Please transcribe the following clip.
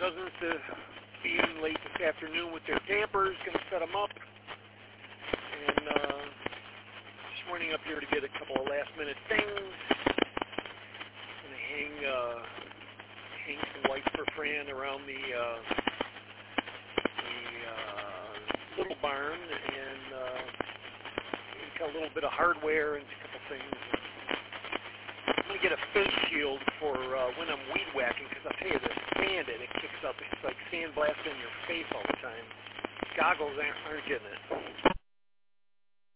cousins to be in late this afternoon with their campers. Going to set them up. And just running up here to get a couple of last-minute things. Going to hang some lights for Fran around the little barn, and got a little bit of hardware and a couple things. I'm going to get a face shield for when I'm weed whacking, because I'll tell you, the sand it kicks up. It's like sandblasting your face all the time. Goggles aren't getting it.